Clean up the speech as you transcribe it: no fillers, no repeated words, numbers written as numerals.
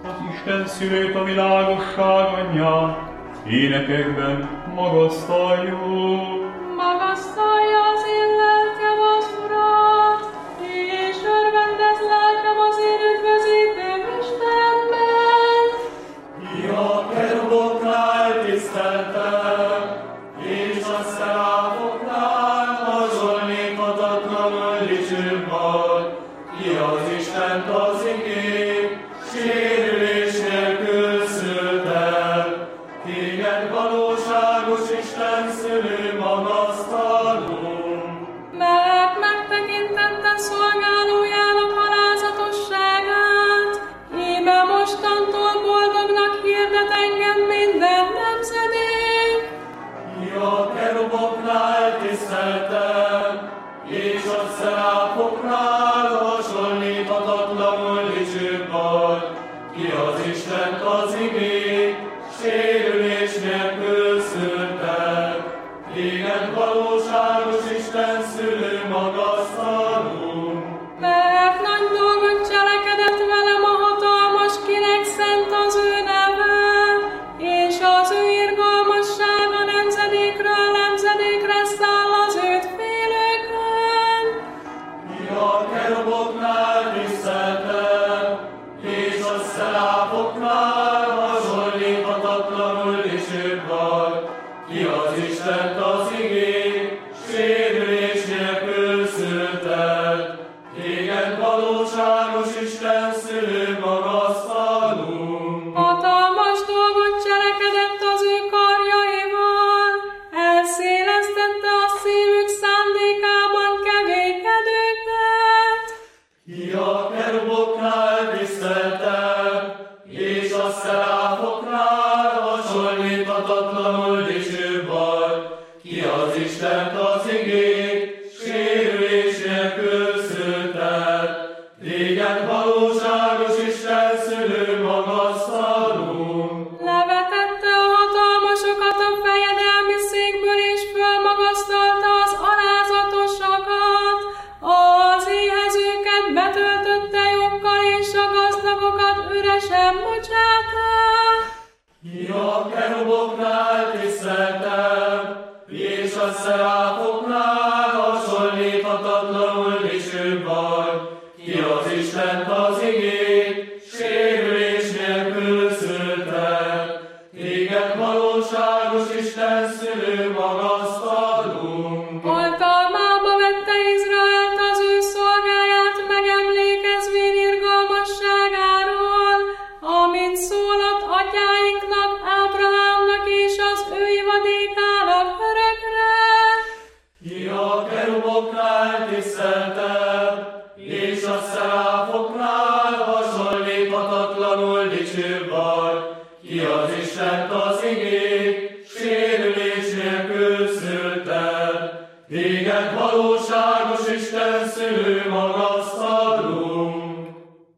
Isten szülőt, a világosság anyját, énekekben magasztaljuk. Magasztalja az én lelkem az Urat, és örvendez lelkem az én üdvözítő Istenben. Ja, keruboknál tiszteltem, és a szeráfoknál hasonlíthatatlanul dicsőbb vagy. Ki az Istent az igény, sérülés nélkül szültel. Téged valóságos Isten szülő magasztalunk. Mert megtekintette szolgálójának alázatosságát, íme mostantól boldognak hirdet engem minden nemzedék. Ja, keruboknál tiszteltem, és a szeráfoknál hasonlíthatatlanul dicsőbb vagy. Ki az Istent az igény, sérülés nélkül szültel. Téged valóságos Isten szülő magasztalunk. Mert nagy dolgot cselekedett velem a hatalmas, kinek szent az ő neve, és az ő irgalmassága nemzedékről nemzedékre száll az őt félőkön. Ja, keruboknál tiszteltem, és a szeráfoknál hasonlíthatatlanul dicsőbb vagy. Ki az Istent az igény, sérülés nélkül szültel. Téged valóságos Isten szülő magasztalunk. Hatalmas dolgot cselekedett az ő karjaival, elszélesztette a szívük szándékában keménykedőket. Ja, keruboknál tiszteltem, és a szeráfoknál hasonlíthatatlanul dicsőbb vagy. Ki az Istent az igény, sérülés nélkül szültel. Téged valóságos Isten szülő magasztalunk. Levetette a hatalmasokat a fejedelmi székből, és fölmagasztalta az alázatosakat. Az éhezőket betöltötte joggal, és a gazdagokat üresen bocsátta. Ja, keruboknál tiszteltem, és a szeráfoknál hasonlíthatatlanul dicsőbb vagy. Ki az Istent